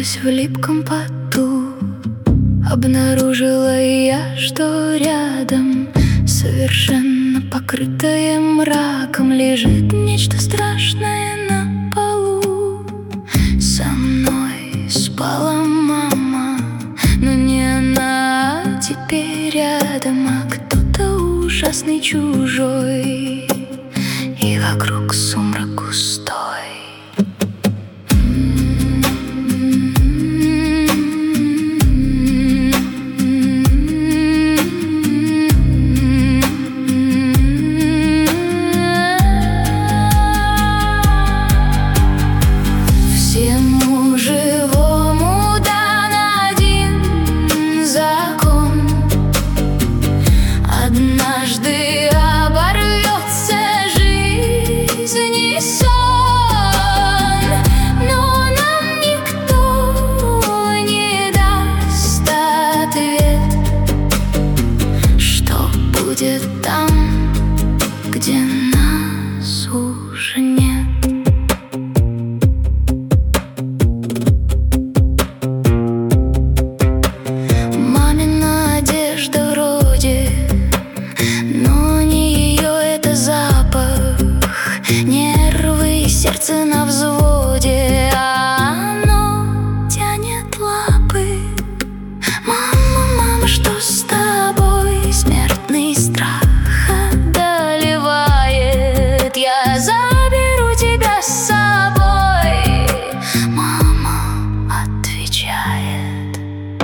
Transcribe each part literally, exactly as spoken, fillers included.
Проснувшись в липком поту, обнаружила я, что рядом, совершенно покрытое мраком, лежит нечто страшное на полу. Со мной спала мама, но не она, а теперь рядом, а кто-то ужасный чужой, и вокруг сумрак густой. Однажды оборвется жизнь и сон, но нам никто не даст ответ, что будет там, где нас уже нет. Мамина одежда вроде, но не ее это запах. Нервы и сердце на взводе, а оно тянет лапы. Мама, мама, что с тобой? Смертный страх одолевает. Я заберу тебя с собой, мама отвечает.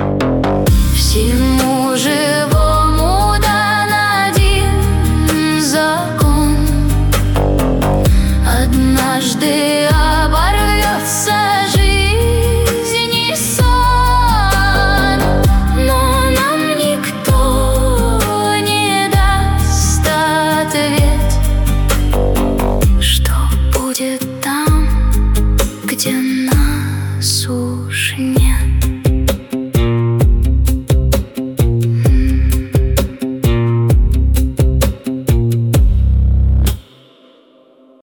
Всему живому дан один закон. Однажды оборвется жизнь и сон, но нам никто не даст ответ, что будет там, где нас уж нет.